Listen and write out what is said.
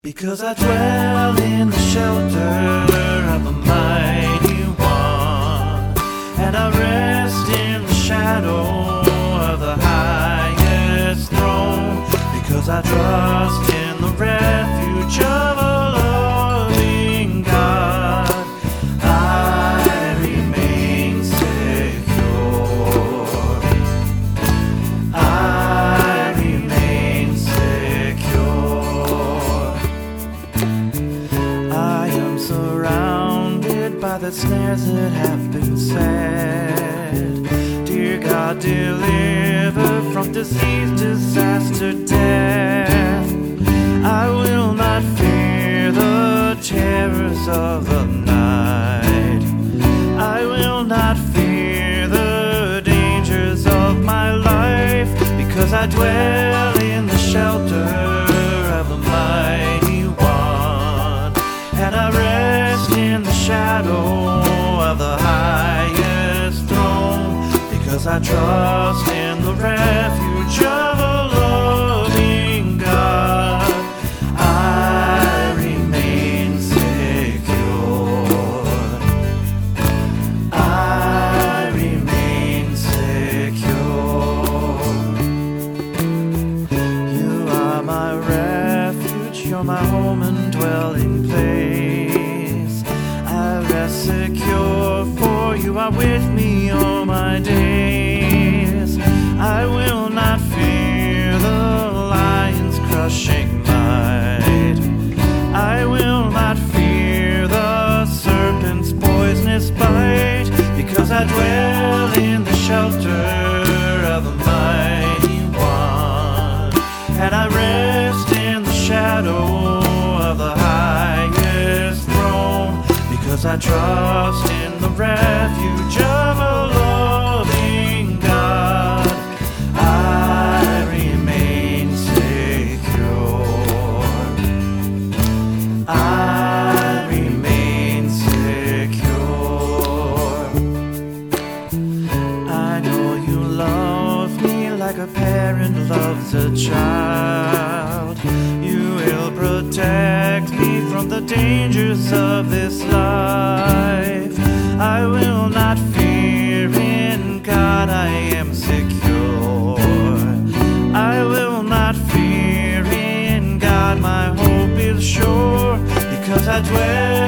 Because I dwell in the shelter of the mighty one, and I rest in the shadow of the highest throne. Because I trust in the refuge of a loving God, I remain secure. I remain secure. I am surrounded by the snares that have been set. Dear God, deliver from disease, disaster, death. I will not fear the terrors of the night. I will not fear the dangers of my life, because I dwell in the shelter of the mighty one, and I rest in the shadow of the highest throne. Because I trust in the refuge of a loving God, I remain secure. I remain secure. You are my refuge, you're my home and dwelling place. I rest secure, for you are with me all my days. I will not fear the lion's crushing might. I will not fear the serpent's poisonous bite, because I dwell in the shelter of the mighty one, and I rest in the shadow of the highest throne. Because I trust in the refuge of a loving God, I remain secure. I remain secure. I know you love me like a parent loves a child. You will protect me from the dangers of this life. I will not fear, in God I am secure. I will not fear, in God my hope is sure. Because I dwell